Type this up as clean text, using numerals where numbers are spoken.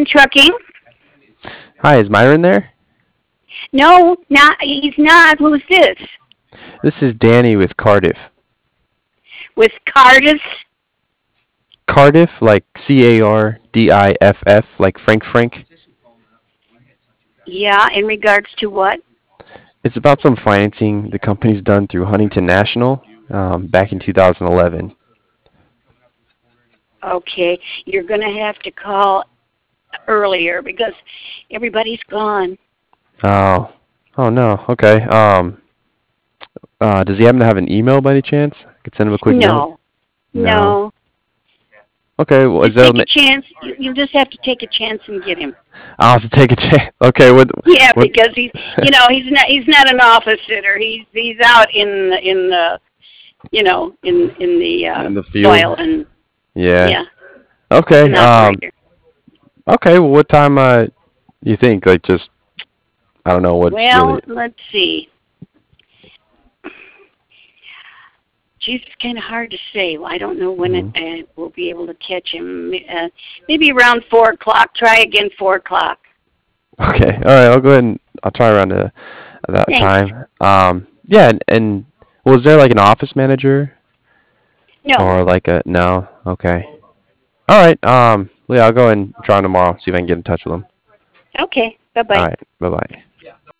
Myron Trucking. Hi, is Myron there? No, not he's not. Who's this? This is Danny with Cardiff. With Cardis? Cardiff, like Cardiff, like Frank. Yeah, in regards to what? It's about some financing the company's done through Huntington National back in 2011. Okay, you're going to have to call earlier because everybody's gone. Oh, oh no. Okay. Does he happen to have an email by any chance? I could send him a quick note. No, No. no. Okay. Well, is Just there? take a chance. You just have to take a chance and get him. I'll have to take a chance. Okay. Yeah, What? because he's not an office sitter. He's out in the in the In the field. soil and Yeah. yeah, Okay. an operator. Okay. Well, what time? You think? Like, just I don't know what's Well, really. let's see. Geez, it's kind of hard to say. Well, I don't know when Mhm. we'll be able to catch him. Maybe around 4 o'clock. Try again 4 o'clock. Okay. All right. I'll go ahead and I'll try around that Thanks. time. Yeah. And was there like an office manager No. or like a no? Okay. All right. Yeah. I'll go and try him tomorrow. See if I can get in touch with him. Okay. Bye All bye. right. Bye bye.